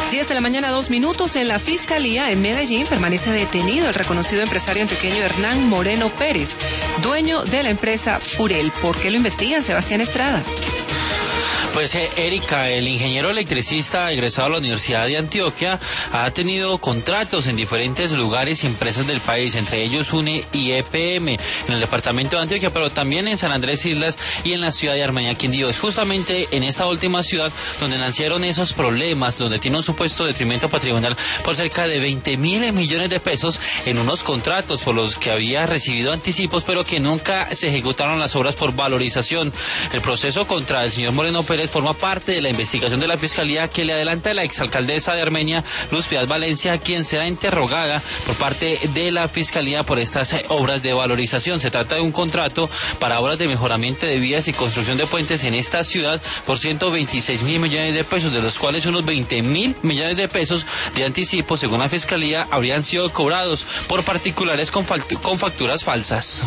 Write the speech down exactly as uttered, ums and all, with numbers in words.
diez de la mañana, dos minutos. En la Fiscalía en Medellín permanece detenido el reconocido empresario antioqueño Hernán Moreno Pérez, dueño de la empresa Furel. ¿Por qué lo investigan, Sebastián Estrada? Pues eh, Erika, el ingeniero electricista egresado a la Universidad de Antioquia ha tenido contratos en diferentes lugares y empresas del país, entre ellos UNE y E P M en el departamento de Antioquia, pero también en San Andrés Islas y en la ciudad de Armenia, Quindío. Es justamente en esta última ciudad donde nacieron esos problemas, donde tiene un supuesto detrimento patrimonial por cerca de veinte mil millones de pesos en unos contratos por los que había recibido anticipos, pero que nunca se ejecutaron las obras por valorización. El proceso contra el señor Moreno Pérez forma parte de la investigación de la Fiscalía que le adelanta la exalcaldesa de Armenia, Luz Piedad Valencia, quien será interrogada por parte de la Fiscalía por estas obras de valorización. Se trata de un contrato para obras de mejoramiento de vías y construcción de puentes en esta ciudad por ciento veintiséis mil millones de pesos, de los cuales unos veinte mil millones de pesos de anticipo, según la Fiscalía, habrían sido cobrados por particulares con, con facturas falsas.